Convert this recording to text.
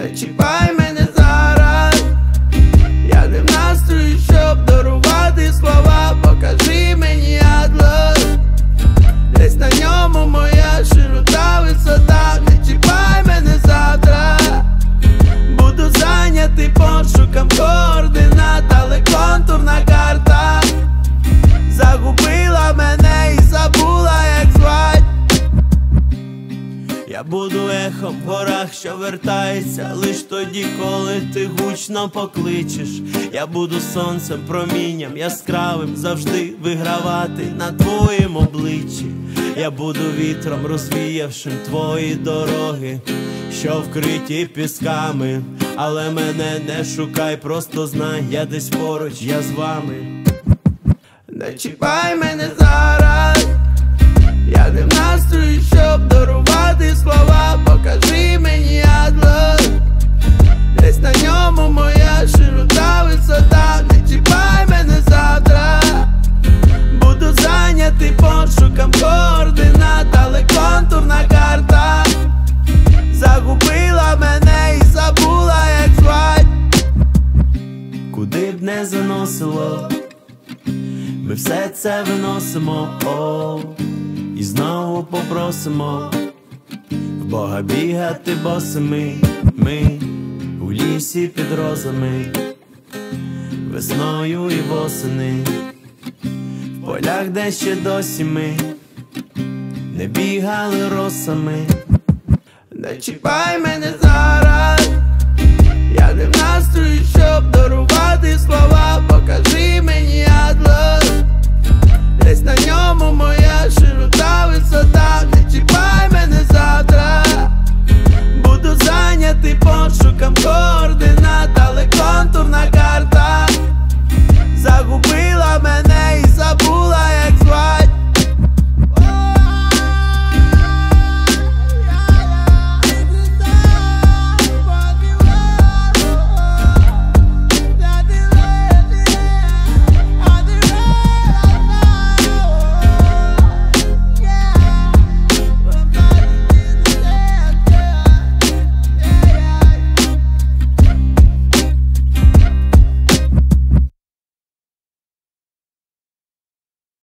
Не чіпай мене зараз, я не в настрої, щоб дарувати слова. Покажи мені атлас, десь на ньому моя широта, висота. Не чіпай мене завтра, буду зайнятий пошуком координат, але контурна карта загубила мене і забула, як звать. Я буду ехом в горах, що вертається лиш тоді, коли ти гучно покличеш. Я буду сонцем, промінням яскравим, завжди вигравати на твоїм обличчі. Я буду вітром, розвіявшим твої дороги, що вкриті пісками. Але мене не шукай, просто знай, я десь поруч, я з вами. Не чіпай мене зараз, я не в настрої, щоб дарувати слова. Покажи мені атлас, десь на ньому моя широта, висота. Не чіпай мене завтра, буду зайнятий пошуком координат, але контурна карта загубила мене і забула, як звать. Куди б не заносило, ми все це виносимо, і знову попросимо в Бога бігати босими. Ми у лісі під розами, весною і восени, в полях, де ще досі ми не бігали росами. Не чіпай мене зараз, я не в настрої, щоб дарувати слова. Покажи мені атлас, десь на ньому моя широта, висота.